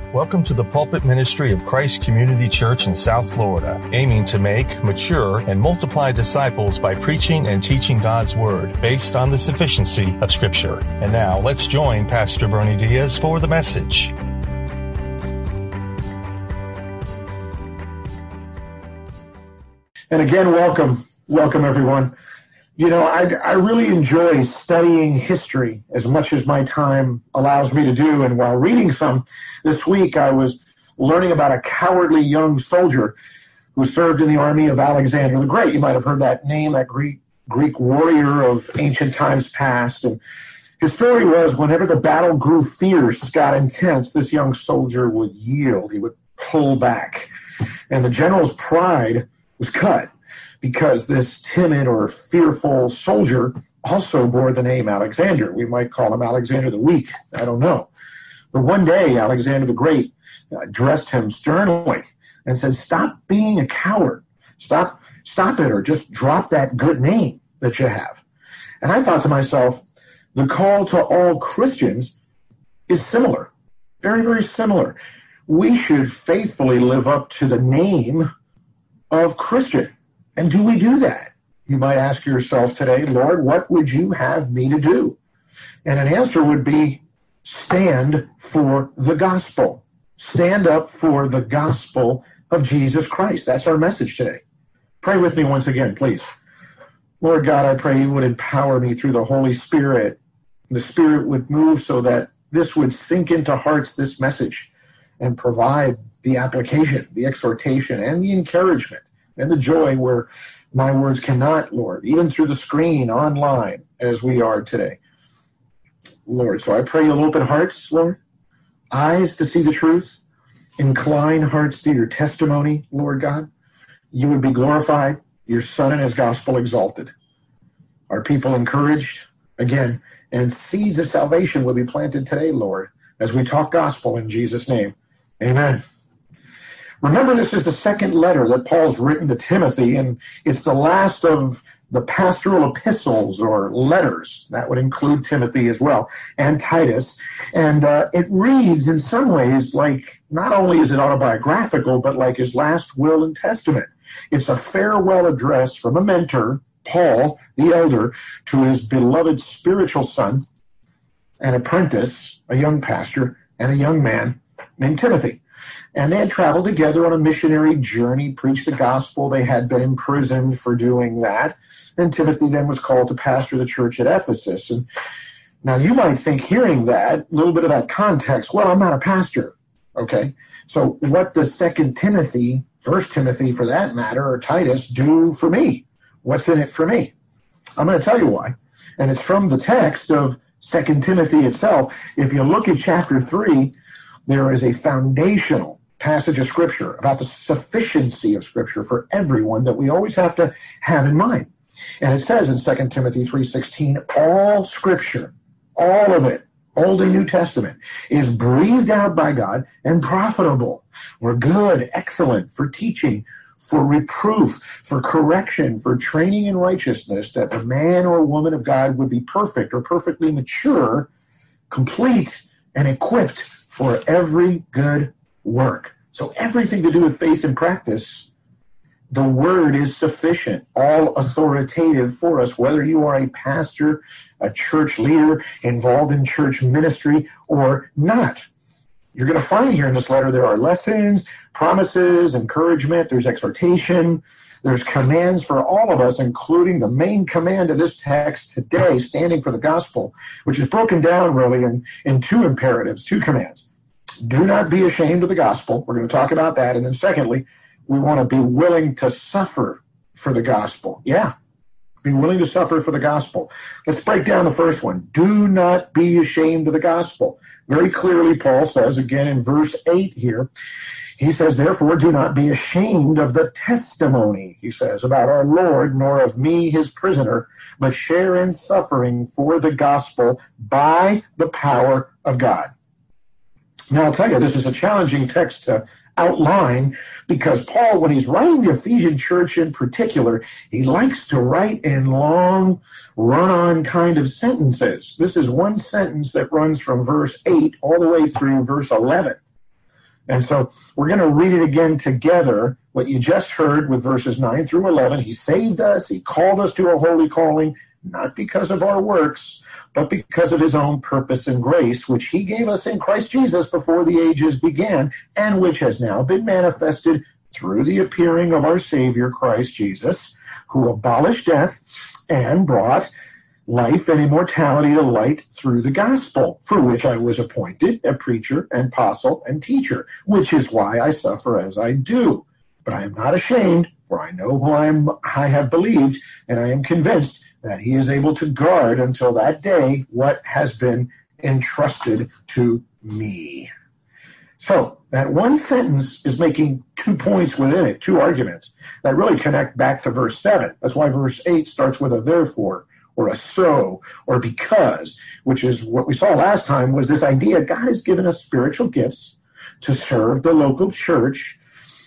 Welcome to the pulpit ministry of Christ Community Church in South Florida, aiming to make, mature, and multiply disciples by preaching and teaching God's Word based on the sufficiency of Scripture. And now, let's join Pastor Bernie Diaz for the message. And again, welcome everyone. You know, I really enjoy studying history as much as my time allows me to do. And while reading some this week, I was learning about a cowardly young soldier who served in the army of Alexander the Great. You might have heard that name, that Greek warrior of ancient times past. And his story was whenever the battle grew fierce, got intense, this young soldier would yield. He would pull back. And the general's pride was cut, because this timid or fearful soldier also bore the name Alexander. We might call him Alexander the Weak. I don't know. But one day, Alexander the Great addressed him sternly and said, "Stop being a coward. Stop it, or just drop that good name that you have." And I thought to myself, the call to all Christians is similar, very, very similar. We should faithfully live up to the name of Christian. And do we do that? You might ask yourself today, Lord, what would you have me to do? And an answer would be, stand for the gospel. Stand up for the gospel of Jesus Christ. That's our message today. Pray with me once again, please. Lord God, I pray you would empower me through the Holy Spirit. The Spirit would move so that this would sink into hearts, this message, and provide the application, the exhortation, and the encouragement, and the joy where my words cannot, Lord, even through the screen, online, as we are today. Lord, so I pray you'll open hearts, Lord, eyes to see the truth, incline hearts to your testimony, Lord God. You would be glorified, your Son and his gospel exalted. Our people encouraged, again, and seeds of salvation will be planted today, Lord, as we talk gospel in Jesus' name. Amen. Remember, this is the second letter that Paul's written to Timothy, and it's the last of the pastoral epistles or letters. That would include Timothy as well, and Titus. And it reads in some ways like, not only is it autobiographical, but like his last will and testament. It's a farewell address from a mentor, Paul, the elder, to his beloved spiritual son, an apprentice, a young pastor, and a young man named Timothy. And they had traveled together on a missionary journey, preached the gospel. They had been imprisoned for doing that. And Timothy then was called to pastor the church at Ephesus. And now you might think, hearing that, a little bit of that context, well, I'm not a pastor. Okay, so what does 2 Timothy, 1 Timothy for that matter, or Titus do for me? What's in it for me? I'm going to tell you why. And it's from the text of 2 Timothy itself. If you look at chapter 3, there is a foundational passage of Scripture about the sufficiency of Scripture for everyone that we always have to have in mind. And it says in 2 Timothy 3:16, all Scripture, all of it, Old and New Testament, is breathed out by God and profitable, or good, excellent, for teaching, for reproof, for correction, for training in righteousness, that the man or woman of God would be perfect or perfectly mature, complete, and equipped for every good work. So everything to do with faith and practice, the word is sufficient, all authoritative for us, whether you are a pastor, a church leader, involved in church ministry, or not. You're going to find here in this letter there are lessons, promises, encouragement, there's exhortation, there's commands for all of us, including the main command of this text today, standing for the gospel, which is broken down really in two imperatives, two commands. Do not be ashamed of the gospel. We're going to talk about that. And then secondly, we want to be willing to suffer for the gospel. Yeah, be willing to suffer for the gospel. Let's break down the first one. Do not be ashamed of the gospel. Very clearly, Paul says, again in verse 8 here, he says, therefore, do not be ashamed of the testimony, he says, about our Lord, nor of me, his prisoner, but share in suffering for the gospel by the power of God. Now, I'll tell you, this is a challenging text to outline, because Paul, when he's writing the Ephesian church in particular, he likes to write in long, run-on kind of sentences. This is one sentence that runs from verse 8 all the way through verse 11. And so we're going to read it again together, what you just heard with verses 9 through 11. He saved us. He called us to a holy calling, not because of our works, but because of his own purpose and grace, which he gave us in Christ Jesus before the ages began, and which has now been manifested through the appearing of our Savior, Christ Jesus, who abolished death and brought life and immortality to light through the gospel, for which I was appointed a preacher and apostle and teacher, which is why I suffer as I do. But I am not ashamed, for I know who I have believed, and I am convinced that he is able to guard until that day what has been entrusted to me. So that one sentence is making 2 points within it, 2 arguments that really connect back to verse 7. That's why verse 8 starts with a therefore, or a so, or because, which is what we saw last time, was this idea God has given us spiritual gifts to serve the local church,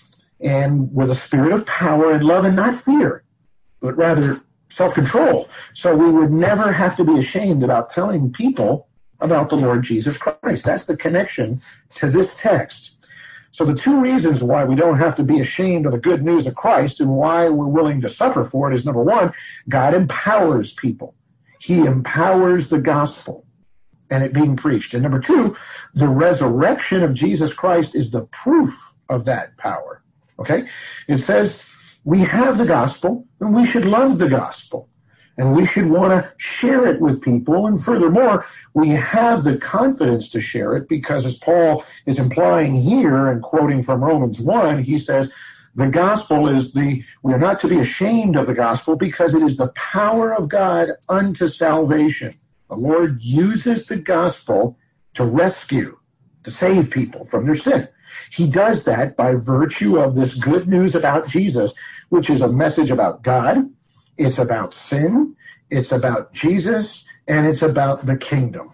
and with a spirit of power and love and not fear, but rather self-control. So we would never have to be ashamed about telling people about the Lord Jesus Christ. That's the connection to this text. So the 2 reasons why we don't have to be ashamed of the good news of Christ and why we're willing to suffer for it is, number 1, God empowers people. He empowers the gospel and it being preached. And number 2, the resurrection of Jesus Christ is the proof of that power. Okay? It says we have the gospel and we should love the gospel. And we should want to share it with people. And furthermore, we have the confidence to share it because, as Paul is implying here and quoting from Romans 1, he says, the gospel is we are not to be ashamed of the gospel because it is the power of God unto salvation. The Lord uses the gospel to rescue, to save people from their sin. He does that by virtue of this good news about Jesus, which is a message about God. It's about sin, it's about Jesus, and it's about the kingdom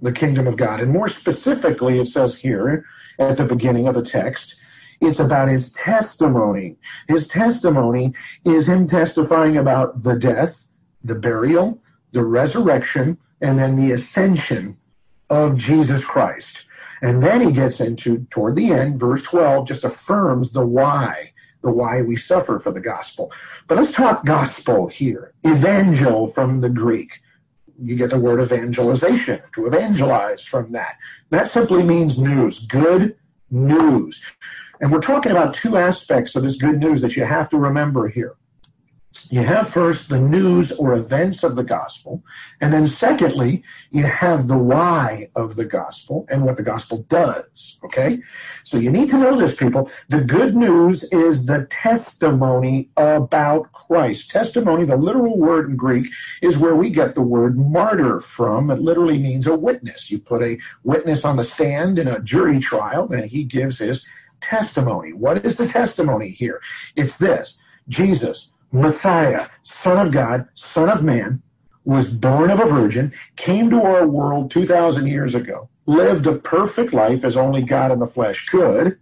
of God. And more specifically, it says here at the beginning of the text, it's about his testimony. His testimony is him testifying about the death, the burial, the resurrection, and then the ascension of Jesus Christ. And then he gets into, toward the end, verse 12, just affirms the why we suffer for the gospel. But let's talk gospel here. Evangel from the Greek. You get the word evangelization, to evangelize from that. That simply means news, good news. And we're talking about 2 aspects of this good news that you have to remember here. You have first the news or events of the gospel, and then secondly, you have the why of the gospel and what the gospel does, okay? So you need to know this, people. The good news is the testimony about Christ. Testimony, the literal word in Greek, is where we get the word martyr from. It literally means a witness. You put a witness on the stand in a jury trial, and he gives his testimony. What is the testimony here? It's this: Jesus, Messiah, Son of God, Son of Man, was born of a virgin, came to our world 2,000 years ago, lived a perfect life as only God in the flesh could,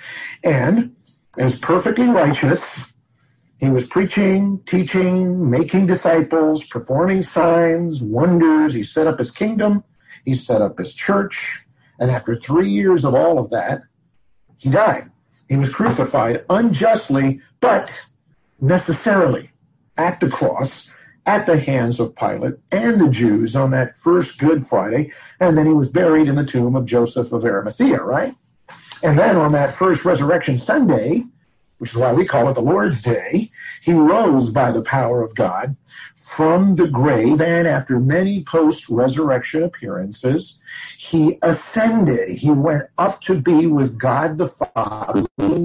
and is perfectly righteous. He was preaching, teaching, making disciples, performing signs, wonders. He set up his kingdom. He set up his church. And after 3 years of all of that, he died. He was crucified unjustly, but necessarily at the cross, at the hands of Pilate and the Jews on that first Good Friday, and then he was buried in the tomb of Joseph of Arimathea, right? And then on that first Resurrection Sunday, which is why we call it the Lord's Day, he rose by the power of God from the grave, and after many post-resurrection appearances, he ascended. He went up to be with God the Father,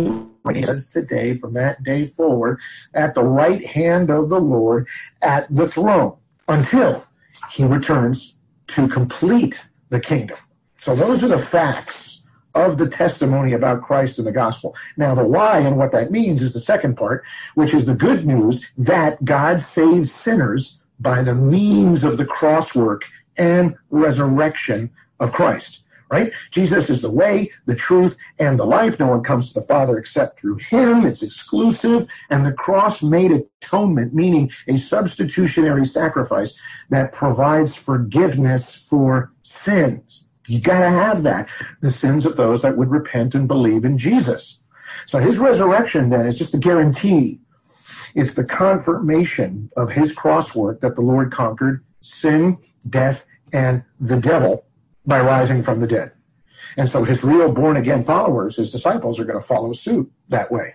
as today, from that day forward, at the right hand of the Lord at the throne, until he returns to complete the kingdom. So those are the facts of the testimony about Christ and the gospel. Now, the why and what that means is the second part, which is the good news that God saves sinners by the means of the cross work and resurrection of Christ. Right? Jesus is the way, the truth, and the life. No one comes to the Father except through him. It's exclusive. And the cross made atonement, meaning a substitutionary sacrifice that provides forgiveness for sins. You got to have that. The sins of those that would repent and believe in Jesus. So his resurrection then is just a guarantee. It's the confirmation of his cross work that the Lord conquered sin, death, and the devil by rising from the dead. And so his real born-again followers, his disciples, are going to follow suit that way.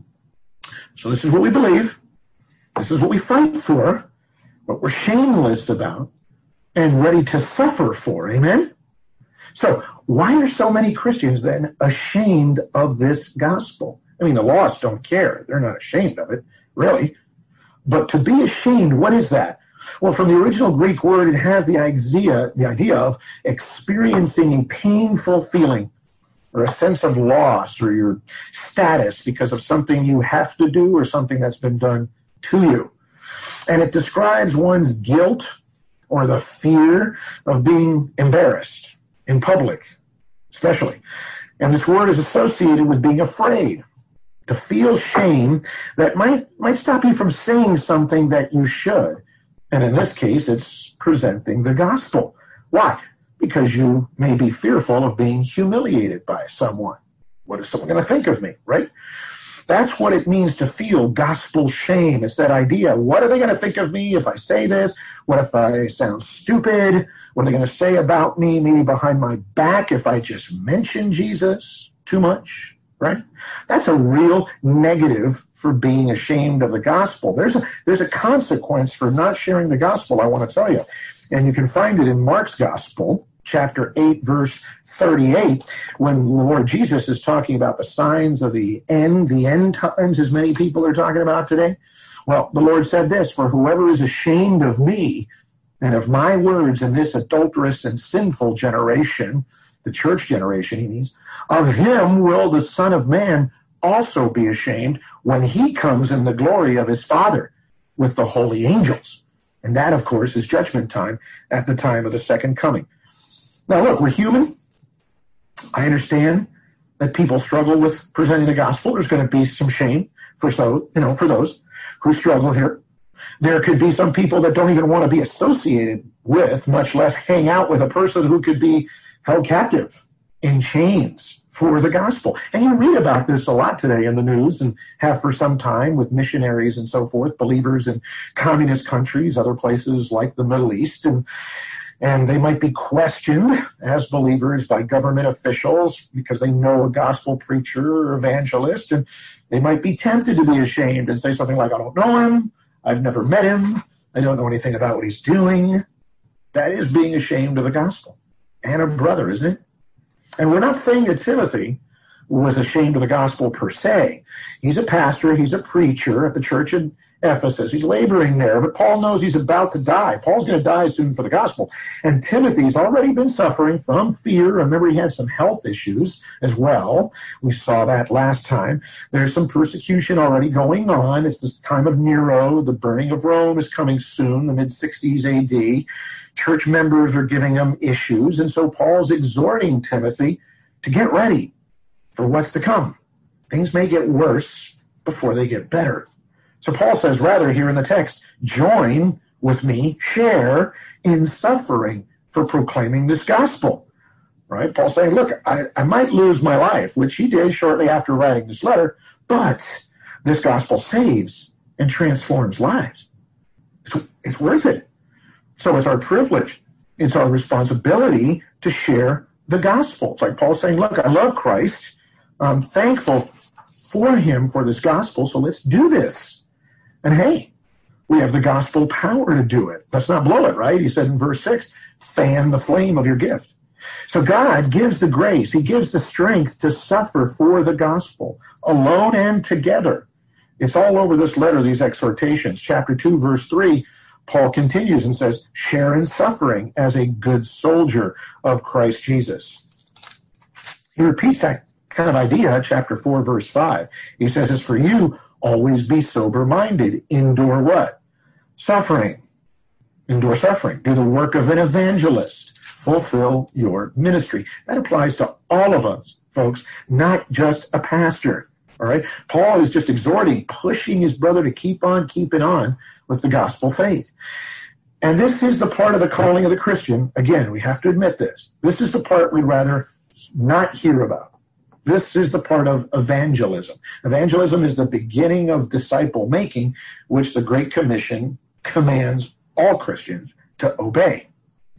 So this is what we believe. This is what we fight for, what we're shameless about, and ready to suffer for. Amen? So why are so many Christians then ashamed of this gospel? I mean, the lost don't care. They're not ashamed of it, really. But to be ashamed, what is that? Well, from the original Greek word, it has the idea of experiencing a painful feeling or a sense of loss or your status because of something you have to do or something that's been done to you. And it describes one's guilt or the fear of being embarrassed in public, especially. And this word is associated with being afraid. To feel shame that might stop you from saying something that you should. And in this case, it's presenting the gospel. Why? Because you may be fearful of being humiliated by someone. What is someone going to think of me, right? That's what it means to feel gospel shame. It's that idea. What are they going to think of me if I say this? What if I sound stupid? What are they going to say about me, maybe behind my back, if I just mention Jesus too much? Right? That's a real negative for being ashamed of the gospel. There's a consequence for not sharing the gospel, I want to tell you. And you can find it in Mark's gospel, chapter 8, verse 38, when the Lord Jesus is talking about the signs of the end times, as many people are talking about today. Well, the Lord said this, for whoever is ashamed of me and of my words in this adulterous and sinful generation, the church generation, he means, of him will the Son of Man also be ashamed when he comes in the glory of his Father with the holy angels. And that, of course, is judgment time at the time of the second coming. Now, look, we're human. I understand that people struggle with presenting the gospel. There's going to be some shame for those who struggle here. There could be some people that don't even want to be associated with, much less hang out with a person who could be held captive in chains for the gospel. And you read about this a lot today in the news and have for some time with missionaries and so forth, believers in communist countries, other places like the Middle East. And they might be questioned as believers by government officials because they know a gospel preacher or evangelist. And they might be tempted to be ashamed and say something like, I don't know him. I've never met him. I don't know anything about what he's doing. That is being ashamed of the gospel. And a brother, isn't it? And we're not saying that Timothy was ashamed of the gospel per se. He's a pastor, he's a preacher at the church in Ephesus. He's laboring there, but Paul knows he's about to die. Paul's going to die soon for the gospel. And Timothy's already been suffering from fear. Remember, he had some health issues as well. We saw that last time. There's some persecution already going on. It's the time of Nero. The burning of Rome is coming soon, the mid-60s AD. Church members are giving him issues. And so Paul's exhorting Timothy to get ready for what's to come. Things may get worse before they get better. So Paul says, rather, here in the text, join with me, share in suffering for proclaiming this gospel. Right? Paul's saying, look, I might lose my life, which he did shortly after writing this letter, but this gospel saves and transforms lives. It's worth it. So it's our privilege. It's our responsibility to share the gospel. It's like Paul saying, look, I love Christ. I'm thankful for him for this gospel, so let's do this. And hey, we have the gospel power to do it. Let's not blow it, right? He said in verse 6, fan the flame of your gift. So God gives the grace. He gives the strength to suffer for the gospel, alone and together. It's all over this letter, these exhortations. Chapter 2, verse 3, Paul continues and says, share in suffering as a good soldier of Christ Jesus. He repeats that kind of idea, chapter 4, verse 5. He says, as for you, always be sober-minded. Endure what? Suffering. Endure suffering. Do the work of an evangelist. Fulfill your ministry. That applies to all of us, folks, not just a pastor. All right? Paul is just exhorting, pushing his brother to keep on keeping on with the gospel faith. And this is the part of the calling of the Christian. Again, we have to admit this. This is the part we'd rather not hear about. This is the part of evangelism. Evangelism is the beginning of disciple making, which the Great Commission commands all Christians to obey.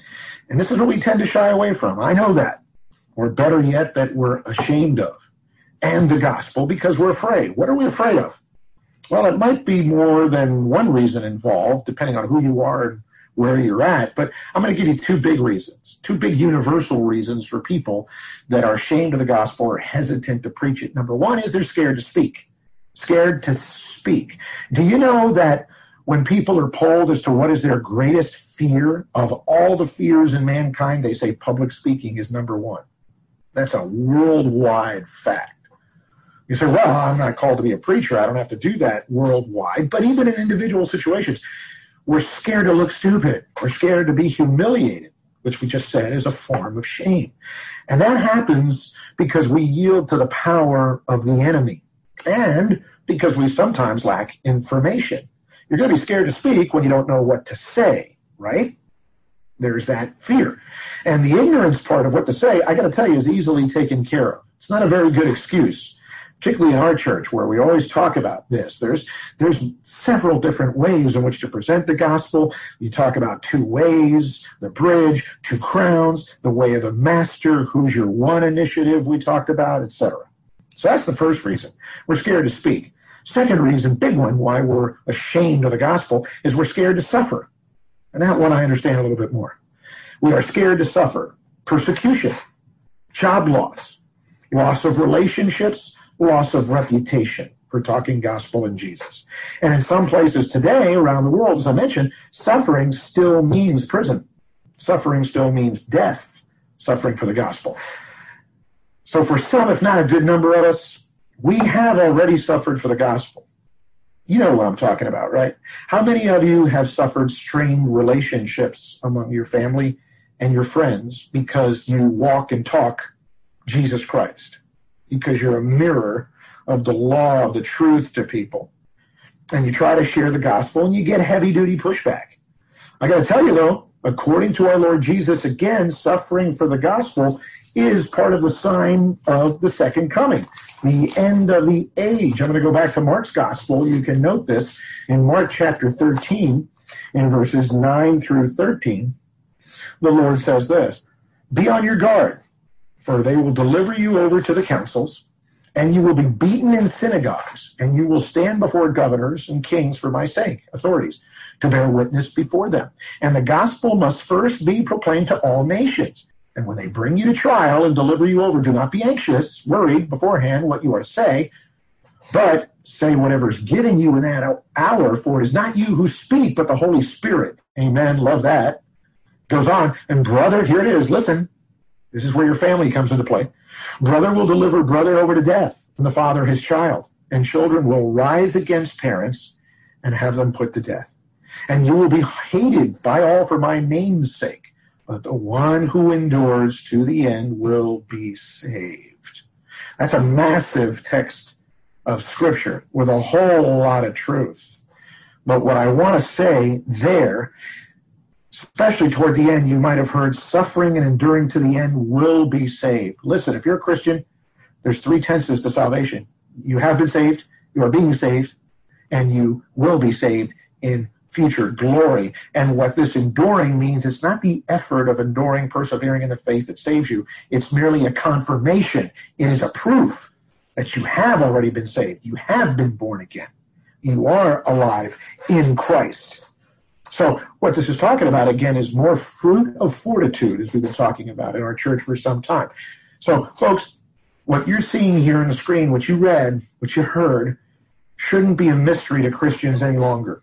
And this is what we tend to shy away from. I know that. Or better yet, that we're ashamed of. And the gospel, because we're afraid. What are we afraid of? Well, it might be more than one reason involved, depending on who you are and where you're at. But I'm going to give you two big reasons, two big universal reasons for people that are ashamed of the gospel or hesitant to preach it. Number one is they're scared to speak. Scared to speak. Do you know that when people are polled as to what is their greatest fear of all the fears in mankind, they say public speaking is number one? That's a worldwide fact. You say, well, I'm not called to be a preacher. I don't have to do that worldwide. But even in individual situations, we're scared to look stupid. We're scared to be humiliated, which we just said is a form of shame. And that happens because we yield to the power of the enemy and because we sometimes lack information. You're going to be scared to speak when you don't know what to say, right? There's that fear. And the ignorance part of what to say, I got to tell you, is easily taken care of. It's not a very good excuse. Particularly in our church, where we always talk about this. There's several different ways in which to present the gospel. You talk about two ways, the bridge, two crowns, the way of the master, who's your one initiative we talked about, etc. So that's the first reason. We're scared to speak. Second reason, big one, why we're ashamed of the gospel is we're scared to suffer. And that one I understand a little bit more. We are scared to suffer persecution, job loss, loss of relationships, loss of reputation for talking gospel in Jesus. And in some places today around the world, as I mentioned, suffering still means prison. Suffering still means death, suffering for the gospel. So for some, if not a good number of us, we have already suffered for the gospel. You know what I'm talking about, right? How many of you have suffered strained relationships among your family and your friends because you walk and talk Jesus Christ? Because you're a mirror of the law of the truth to people. And you try to share the gospel and you get heavy-duty pushback. I got to tell you, though, according to our Lord Jesus, again, suffering for the gospel is part of the sign of the second coming, the end of the age. I'm going to go back to Mark's gospel. You can note this in Mark chapter 13, in verses 9 through 13. The Lord says this, "Be on your guard, for they will deliver you over to the councils, and you will be beaten in synagogues, and you will stand before governors and kings for my sake," authorities, "to bear witness before them. And the gospel must first be proclaimed to all nations. And when they bring you to trial and deliver you over, do not be anxious, worried beforehand what you are to say, but say whatever is given you in that hour, for it is not you who speak, but the Holy Spirit." Amen. Love that. Goes on. "And brother," here it is, listen, this is where your family comes into play. "Brother will deliver brother over to death, and the father his child. And children will rise against parents and have them put to death. And you will be hated by all for my name's sake. But the one who endures to the end will be saved." That's a massive text of Scripture with a whole lot of truth. But what I want to say there, especially toward the end, you might have heard suffering and enduring to the end will be saved. Listen, if you're a Christian, there's three tenses to salvation. You have been saved, you are being saved, and you will be saved in future glory. And what this enduring means, it's not the effort of enduring, persevering in the faith that saves you. It's merely a confirmation. It is a proof that you have already been saved. You have been born again. You are alive in Christ. So what this is talking about, again, is more fruit of fortitude, as we've been talking about in our church for some time. So, folks, what you're seeing here on the screen, what you read, what you heard, shouldn't be a mystery to Christians any longer.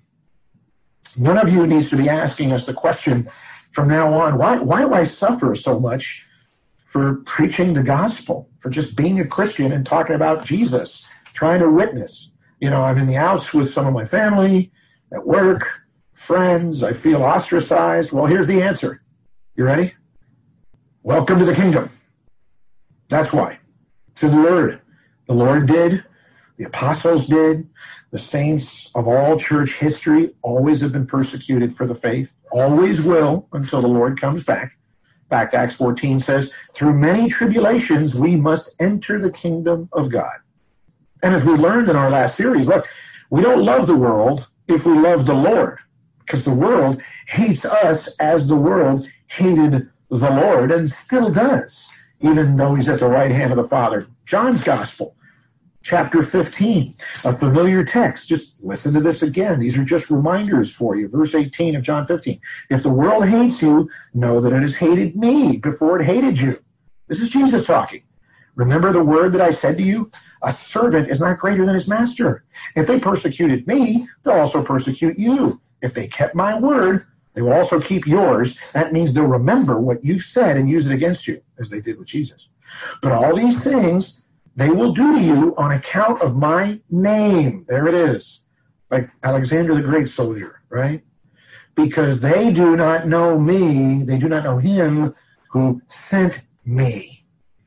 None of you needs to be asking us the question from now on, why do I suffer so much for preaching the gospel, for just being a Christian and talking about Jesus, trying to witness? You know, I'm in the house with some of my family, at work, friends, I feel ostracized. Well, here's the answer. You ready? Welcome to the kingdom. That's why. It's in the Word. The Lord did The apostles did. The saints of all church history always have been persecuted for the faith, always will until the Lord comes back. In fact, Acts 14 says, through many tribulations, we must enter the kingdom of God. And as we learned in our last series, look, we don't love the world if we love the Lord, because the world hates us as the world hated the Lord and still does, even though he's at the right hand of the Father. John's Gospel, chapter 15, a familiar text. Just listen to this again. These are just reminders for you. Verse 18 of John 15. If the world hates you, know that it has hated me before it hated you. This is Jesus talking. Remember the word that I said to you? A servant is not greater than his master. If they persecuted me, they'll also persecute you. If they kept my word, they will also keep yours. That means they'll remember what you've said and use it against you, as they did with Jesus. But all these things they will do to you on account of my name. There it is. Like Alexander the Great soldier, right? Because they do not know me, they do not know him who sent me.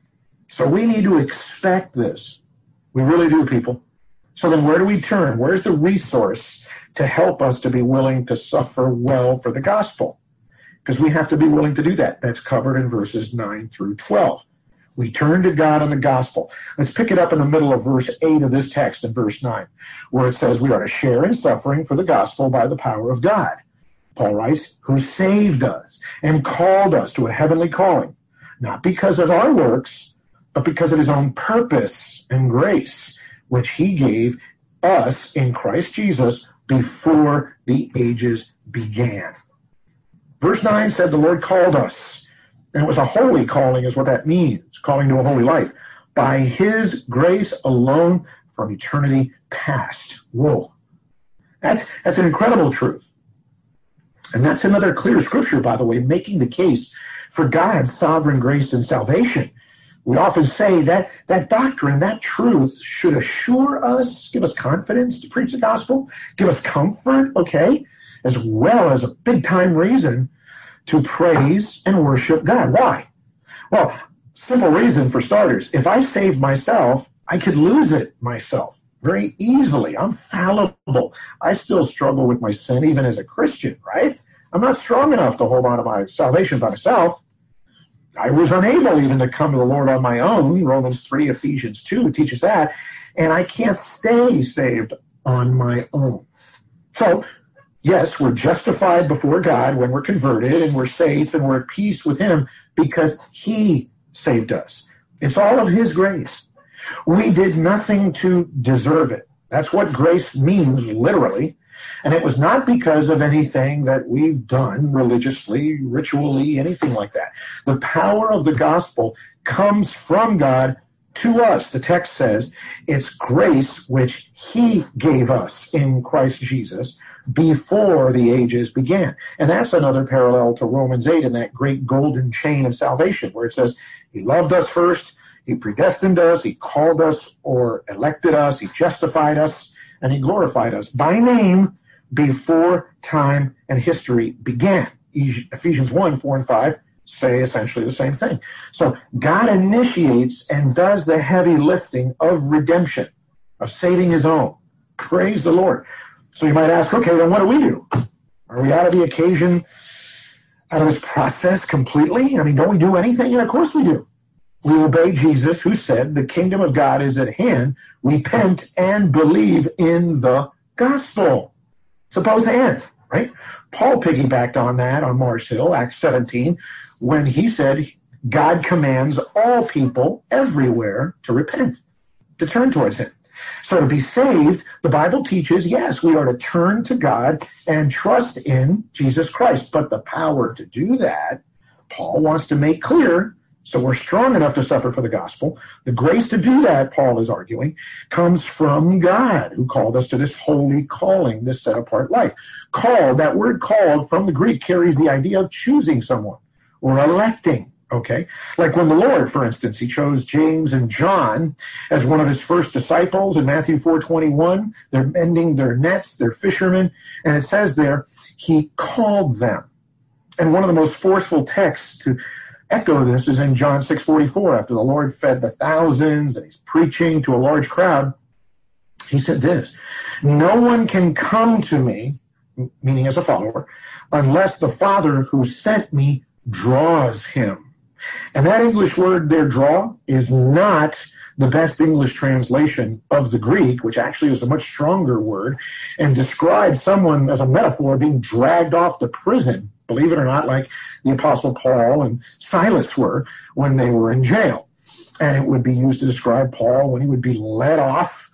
So we need to expect this. We really do, people. So then where do we turn? Where's the resource to help us to be willing to suffer well for the gospel? Because we have to be willing to do that. That's covered in verses 9 through 12. We turn to God in the gospel. Let's pick it up in the middle of verse 8 of this text in verse 9, where it says we are to share in suffering for the gospel by the power of God. Paul writes, who saved us and called us to a heavenly calling, not because of our works, but because of his own purpose and grace, which he gave us in Christ Jesus before the ages began. Verse 9 said the Lord called us, and it was a holy calling is what that means, calling to a holy life, by his grace alone from eternity past. Whoa. That's an incredible truth. And that's another clear scripture, by the way, making the case for God's sovereign grace and salvation. We often say that that doctrine, that truth should assure us, give us confidence to preach the gospel, give us comfort, okay, as well as a big-time reason to praise and worship God. Why? Well, simple reason for starters. If I saved myself, I could lose it myself very easily. I'm fallible. I still struggle with my sin even as a Christian, right? I'm not strong enough to hold on to my salvation by myself. I was unable even to come to the Lord on my own. Romans 3, Ephesians 2 teaches that. And I can't stay saved on my own. So, yes, we're justified before God when we're converted, and we're safe and we're at peace with him because he saved us. It's all of his grace. We did nothing to deserve it. That's what grace means, literally. And it was not because of anything that we've done religiously, ritually, anything like that. The power of the gospel comes from God to us. The text says it's grace which he gave us in Christ Jesus before the ages began. And that's another parallel to Romans 8 in that great golden chain of salvation where it says he loved us first, he predestined us, he called us or elected us, he justified us, and he glorified us by name before time and history began. Ephesians 1, 4, and 5 say essentially the same thing. So God initiates and does the heavy lifting of redemption, of saving his own. Praise the Lord. So you might ask, okay, then what do we do? Are we out of the occasion, out of this process completely? I mean, don't we do anything? And of course we do. We obey Jesus, who said, the kingdom of God is at hand. Repent and believe in the gospel. Suppose and, right? Paul piggybacked on that on Mars Hill, Acts 17, when he said, God commands all people everywhere to repent, to turn towards him. So to be saved, the Bible teaches, yes, we are to turn to God and trust in Jesus Christ. But the power to do that, Paul wants to make clear, so we're strong enough to suffer for the gospel. The grace to do that, Paul is arguing, comes from God, who called us to this holy calling, this set-apart life. Called, that word called from the Greek carries the idea of choosing someone or electing, okay? Like when the Lord, for instance, he chose James and John as one of his first disciples in Matthew 4:21. They're mending their nets, they're fishermen, and it says there, he called them. And one of the most forceful texts to echo this is in John 6:44, after the Lord fed the thousands and he's preaching to a large crowd. He said this, no one can come to me, meaning as a follower, unless the Father who sent me draws him. And that English word there, draw, is not the best English translation of the Greek, which actually is a much stronger word, and describes someone as a metaphor being dragged off to prison, believe it or not, like the Apostle Paul and Silas were when they were in jail. And it would be used to describe Paul when he would be led off,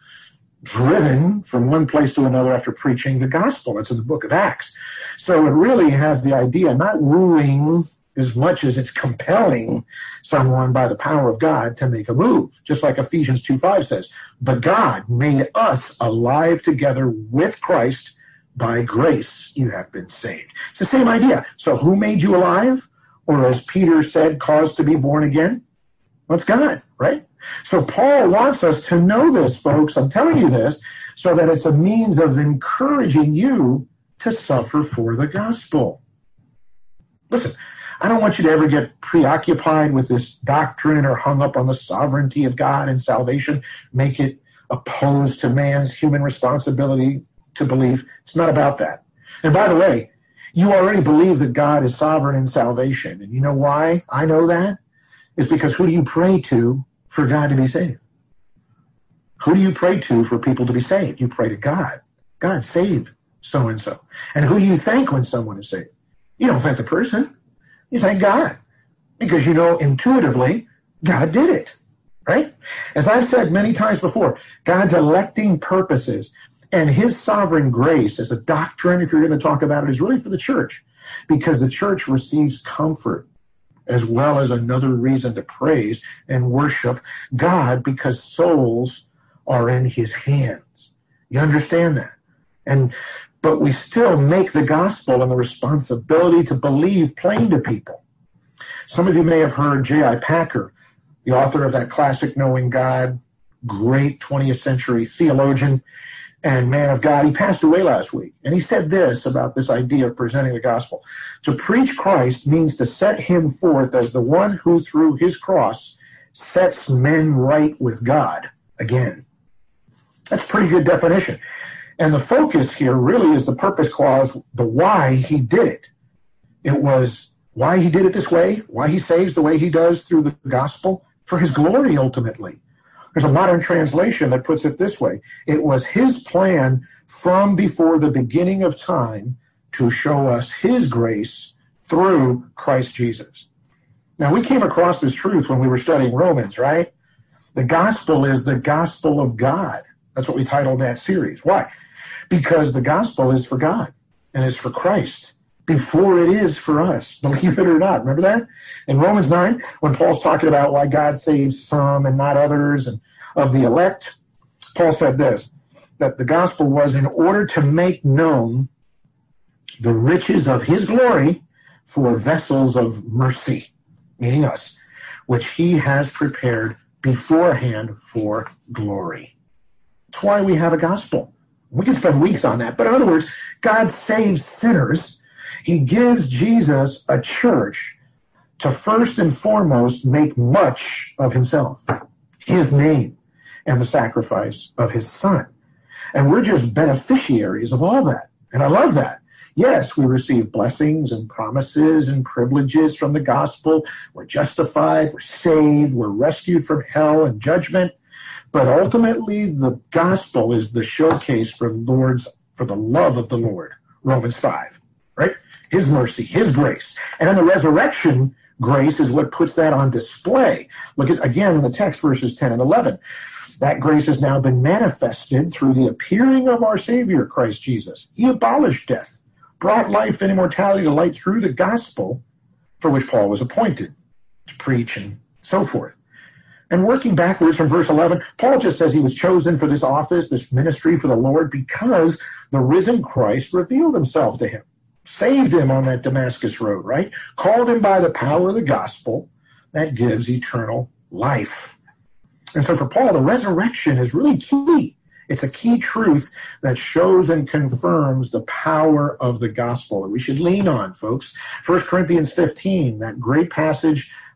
driven from one place to another after preaching the gospel. That's in the book of Acts. So it really has the idea, not wooing as much as it's compelling someone by the power of God to make a move. Just like Ephesians 2:5 says, but God made us alive together with Christ. By grace you have been saved. It's the same idea. So who made you alive? Or as Peter said, caused to be born again? Well, it's God, right? So Paul wants us to know this, folks. I'm telling you this so that it's a means of encouraging you to suffer for the gospel. Listen, I don't want you to ever get preoccupied with this doctrine or hung up on the sovereignty of God and salvation. Make it opposed to man's human responsibility to believe. It's not about that. And by the way, you already believe that God is sovereign in salvation. And you know why I know that? It's because who do you pray to for God to be saved? Who do you pray to for people to be saved? You pray to God. God, save so-and-so. And who do you thank when someone is saved? You don't thank the person. You thank God. Because you know intuitively God did it, right? As I've said many times before, God's electing purposes and his sovereign grace as a doctrine, if you're going to talk about it, is really for the church, because the church receives comfort as well as another reason to praise and worship God, because souls are in his hands. You understand that? But we still make the gospel and the responsibility to believe plain to people. Some of you may have heard J.I. Packer, the author of that classic Knowing God, great 20th century theologian and man of God. He passed away last week. And he said this about this idea of presenting the gospel. To preach Christ means to set him forth as the one who through his cross sets men right with God again. That's a pretty good definition. And the focus here really is the purpose clause, the why he did it. It was why he did it this way, why he saves the way he does through the gospel, for his glory ultimately. There's a modern translation that puts it this way. It was his plan from before the beginning of time to show us his grace through Christ Jesus. Now, we came across this truth when we were studying Romans, right? The gospel is the gospel of God. That's what we titled that series. Why? Because the gospel is for God and is for Christ before it is for us, believe it or not. Remember that? In Romans 9, when Paul's talking about why God saves some and not others and of the elect, Paul said this, that the gospel was in order to make known the riches of his glory for vessels of mercy, meaning us, which he has prepared beforehand for glory. That's why we have a gospel. We can spend weeks on that. But in other words, God saves sinners. He gives Jesus a church to first and foremost make much of himself, his name, and the sacrifice of his son. And we're just beneficiaries of all that. And I love that. Yes, we receive blessings and promises and privileges from the gospel. We're justified, we're saved, we're rescued from hell and judgment. But ultimately, the gospel is the showcase for the love of the Lord. Romans 5, right? His mercy, his grace. And then the resurrection grace is what puts that on display. Look at, again, in the text, verses 10 and 11. That grace has now been manifested through the appearing of our Savior, Christ Jesus. He abolished death, brought life and immortality to light through the gospel for which Paul was appointed to preach and so forth. And working backwards from verse 11, Paul just says he was chosen for this office, this ministry for the Lord, because the risen Christ revealed himself to him, saved him on that Damascus road, right? Called him by the power of the gospel that gives eternal life. And so for Paul, the resurrection is really key. It's a key truth that shows and confirms the power of the gospel that we should lean on, folks. 1 Corinthians 15, that great passage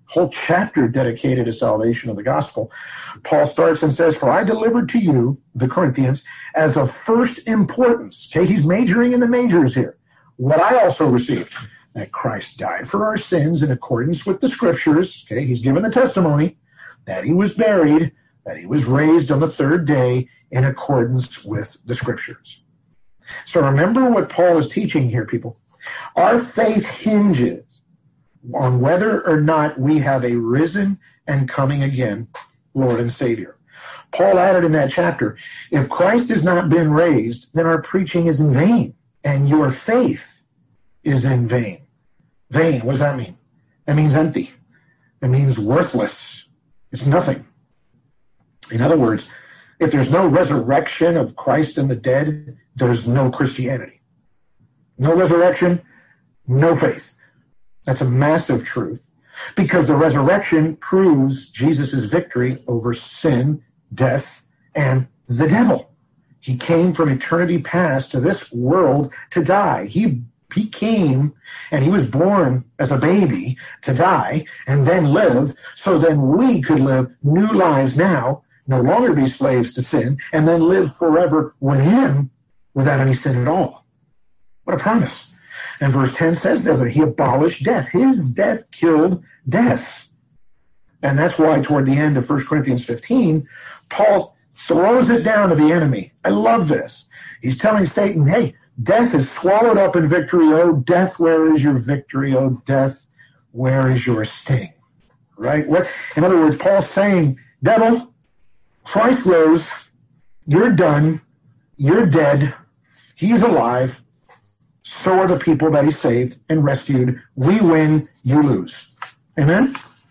whole chapter dedicated to salvation of the gospel. Paul starts and says, "For I delivered to you," the Corinthians, "as of first importance." Okay, he's majoring in the majors here. "What I also received, that Christ died for our sins in accordance with the scriptures." Okay, he's given the testimony that he was buried, that he was raised on the third day in accordance with the scriptures. So remember what Paul is teaching here, people. Our faith hinges on whether or not we have a risen and coming again Lord and Savior. Paul added in that chapter, if Christ has not been raised, then our preaching is in vain, and your faith is in vain. Vain, what does that mean? That means empty. It means worthless. It's nothing. In other words, if there's no resurrection of Christ and the dead, there's no Christianity. No resurrection, no faith. That's a massive truth, because the resurrection proves Jesus' victory over sin, death, and the devil. He came from eternity past to this world to die. He came and he was born as a baby to die and then live, so then we could live new lives now, no longer be slaves to sin, and then live forever with him without any sin at all. What a promise. And verse 10 says there that he abolished death. His death killed death. And that's why toward the end of 1 Corinthians 15, Paul throws it down to the enemy. I love this. He's telling Satan, hey, death is swallowed up in victory. Oh, death, where is your victory? Oh, death, where is your sting? Right? In other words, Paul's saying, devil, Christ rose. You're done. You're dead. He's alive. So are the people that he saved and rescued. We win, you lose. Amen?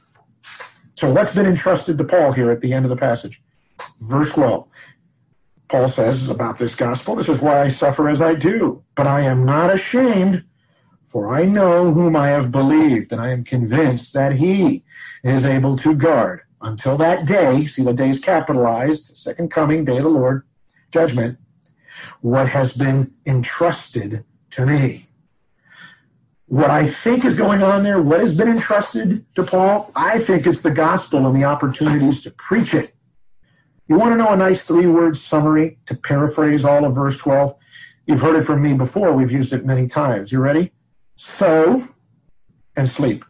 So what's been entrusted to Paul here at the end of the passage? Verse 12. Paul says about this gospel, this is why I suffer as I do, but I am not ashamed, for I know whom I have believed, and I am convinced that he is able to guard until that day, see the day is capitalized, second coming, day of the Lord, judgment, what has been entrusted to me. What I think is going on there, what has been entrusted to Paul, I think it's the gospel and the opportunities to preach it. You want to know a nice 3-word summary to paraphrase all of verse 12? You've heard it from me before. We've used it many times. You ready? Sow and sleep.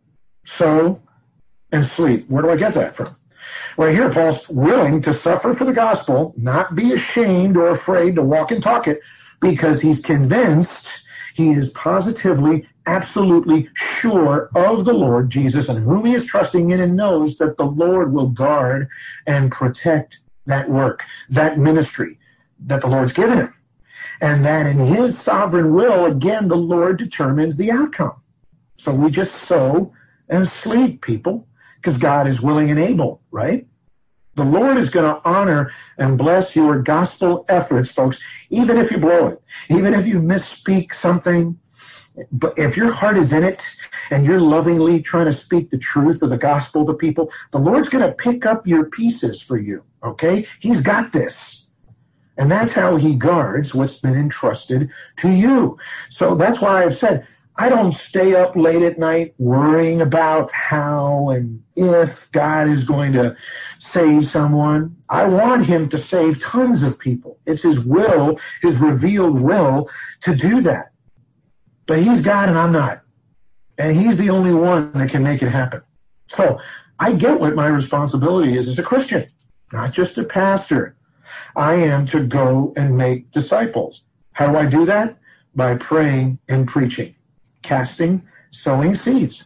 Sow and sleep. Where do I get that from? Right here, Paul's willing to suffer for the gospel, not be ashamed or afraid to walk and talk it, because he's convinced, he is positively, absolutely sure of the Lord Jesus and whom he is trusting in, and knows that the Lord will guard and protect that work, that ministry that the Lord's given him. And that in his sovereign will, again, the Lord determines the outcome. So we just sow and sleep, people, because God is willing and able, right? The Lord is going to honor and bless your gospel efforts, folks, even if you blow it, even if you misspeak something. But if your heart is in it and you're lovingly trying to speak the truth of the gospel to people, the Lord's going to pick up your pieces for you, okay? He's got this. And that's how he guards what's been entrusted to you. So that's why I've said, I don't stay up late at night worrying about how and if God is going to save someone. I want him to save tons of people. It's his will, his revealed will to do that. But he's God and I'm not. And he's the only one that can make it happen. So I get what my responsibility is as a Christian, not just a pastor. I am to go and make disciples. How do I do that? By praying and preaching. Casting, sowing seeds.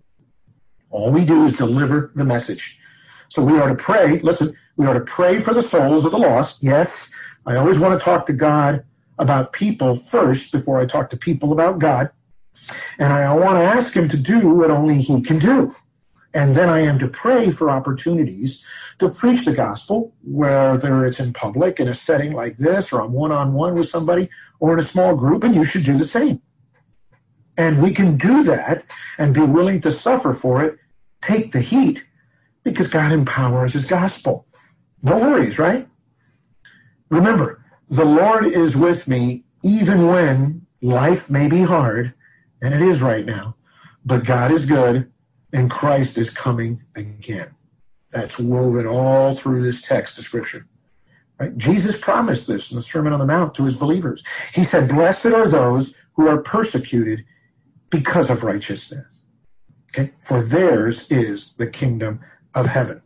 All we do is deliver the message. So we are to pray, listen, we are to pray for the souls of the lost. Yes, I always want to talk to God about people first before I talk to people about God. And I want to ask him to do what only he can do. And then I am to pray for opportunities to preach the gospel, whether it's in public, in a setting like this, or I'm one-on-one with somebody, or in a small group, and you should do the same. And we can do that and be willing to suffer for it, take the heat, because God empowers his gospel. No worries, right? Remember, the Lord is with me even when life may be hard, and it is right now, but God is good, and Christ is coming again. That's woven all through this text of Scripture. Right? Jesus promised this in the Sermon on the Mount to his believers. He said, "Blessed are those who are persecuted because of righteousness. Okay? For theirs is the kingdom of heaven."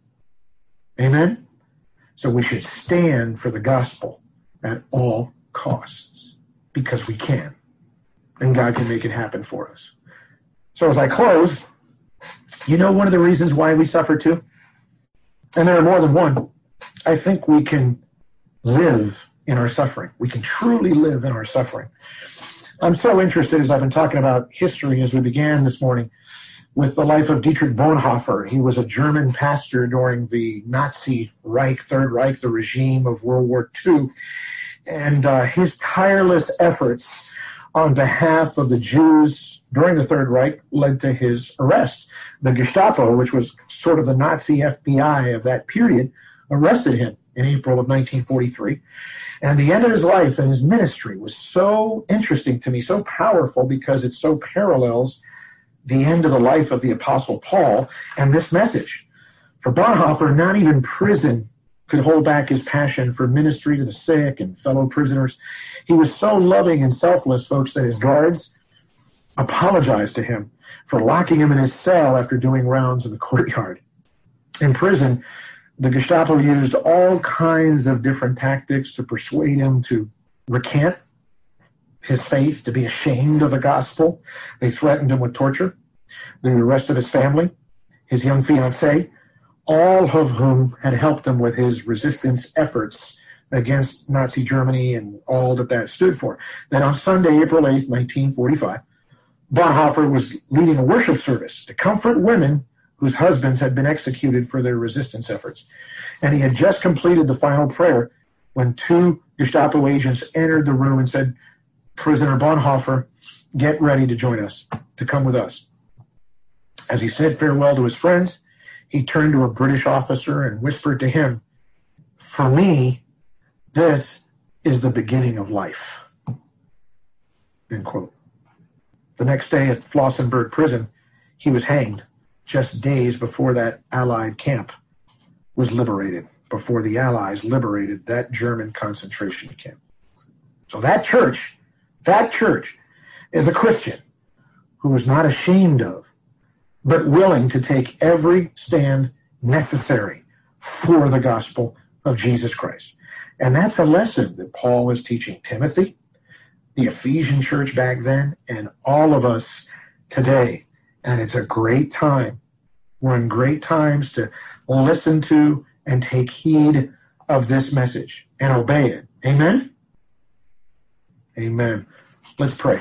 Amen? So we should stand for the gospel at all costs because we can. And God can make it happen for us. So as I close, you know one of the reasons why we suffer too? And there are more than one. I think we can live in our suffering. We can truly live in our suffering. I'm so interested, as I've been talking about history as we began this morning, with the life of Dietrich Bonhoeffer. He was a German pastor during the Nazi Reich, Third Reich, the regime of World War II. And his tireless efforts on behalf of the Jews during the Third Reich led to his arrest. The Gestapo, which was sort of the Nazi FBI of that period, arrested him in April of 1943. And the end of his life and his ministry was so interesting to me, so powerful, because it so parallels the end of the life of the Apostle Paul and this message. For Bonhoeffer, not even prison could hold back his passion for ministry to the sick and fellow prisoners. He was so loving and selfless, folks, that his guards apologized to him for locking him in his cell after doing rounds in the courtyard. In prison, the Gestapo used all kinds of different tactics to persuade him to recant his faith, to be ashamed of the gospel. They threatened him with torture. They arrested his family, his young fiancée, all of whom had helped him with his resistance efforts against Nazi Germany and all that stood for. Then on Sunday, April 8th, 1945, Bonhoeffer was leading a worship service to comfort women whose husbands had been executed for their resistance efforts. And he had just completed the final prayer when two Gestapo agents entered the room and said, "Prisoner Bonhoeffer, get ready to join us, to come with us." As he said farewell to his friends, he turned to a British officer and whispered to him, "For me, this is the beginning of life." End quote. The next day at Flossenburg prison, he was hanged just days before that Allied camp was liberated, before the Allies liberated that German concentration camp. So that church is a Christian who was not ashamed of, but willing to take every stand necessary for the gospel of Jesus Christ. And that's a lesson that Paul was teaching Timothy, the Ephesian church back then, and all of us today. And it's a great time. We're in great times to listen to and take heed of this message and obey it. Amen? Amen. Let's pray.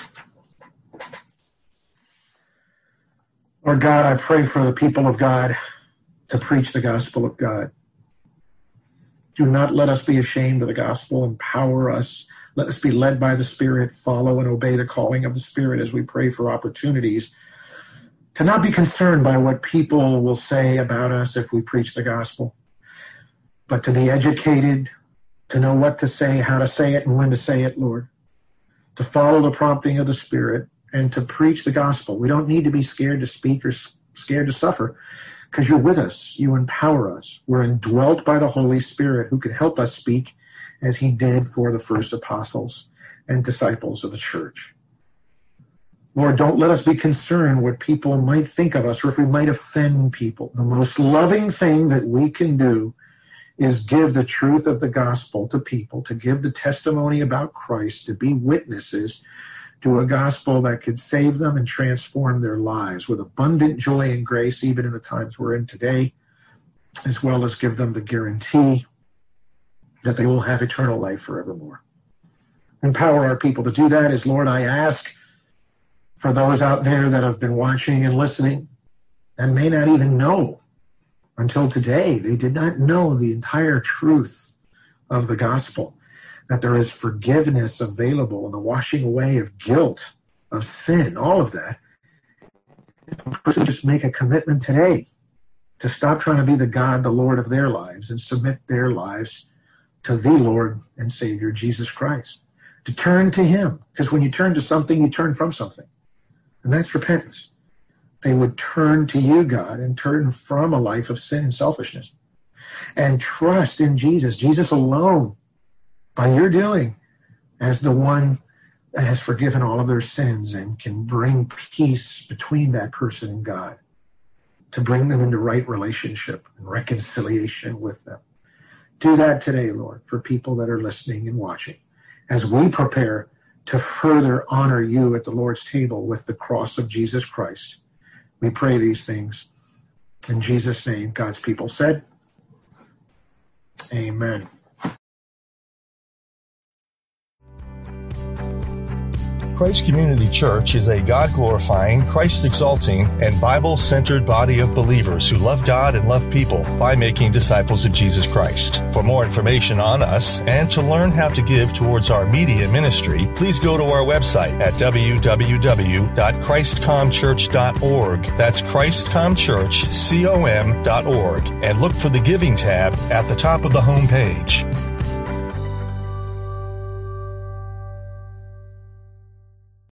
Lord God, I pray for the people of God to preach the gospel of God. Do not let us be ashamed of the gospel. Empower us. Let us be led by the Spirit, follow and obey the calling of the Spirit as we pray for opportunities to not be concerned by what people will say about us if we preach the gospel, but to be educated, to know what to say, how to say it, and when to say it, Lord, to follow the prompting of the Spirit and to preach the gospel. We don't need to be scared to speak or scared to suffer because you're with us. You empower us. We're indwelt by the Holy Spirit who can help us speak as he did for the first apostles and disciples of the church. Lord, don't let us be concerned what people might think of us or if we might offend people. The most loving thing that we can do is give the truth of the gospel to people, to give the testimony about Christ, to be witnesses to a gospel that could save them and transform their lives with abundant joy and grace, even in the times we're in today, as well as give them the guarantee that they will have eternal life forevermore. Empower our people to do that. As Lord, I ask for those out there that have been watching and listening and may not even know until today, they did not know the entire truth of the gospel, that there is forgiveness available and the washing away of guilt, of sin, all of that. If a person just make a commitment today to stop trying to be the God, the Lord of their lives, and submit their lives to the Lord and Savior, Jesus Christ. To turn to him, because when you turn to something, you turn from something. And that's repentance. they would turn to you, God, and turn from a life of sin and selfishness and trust in Jesus, Jesus alone, by your doing, as the one that has forgiven all of their sins and can bring peace between that person and God, to bring them into right relationship and reconciliation with them. Do that today, Lord, for people that are listening and watching, as we prepare to further honor you at the Lord's table with the cross of Jesus Christ. We pray these things in Jesus' name. God's people said, amen. Christ Community Church is a God-glorifying, Christ-exalting, and Bible-centered body of believers who love God and love people by making disciples of Jesus Christ. For more information on us and to learn how to give towards our media ministry, please go to our website at www.christcomchurch.org. That's christcomchurch.org, and look for the Giving tab at the top of the home page.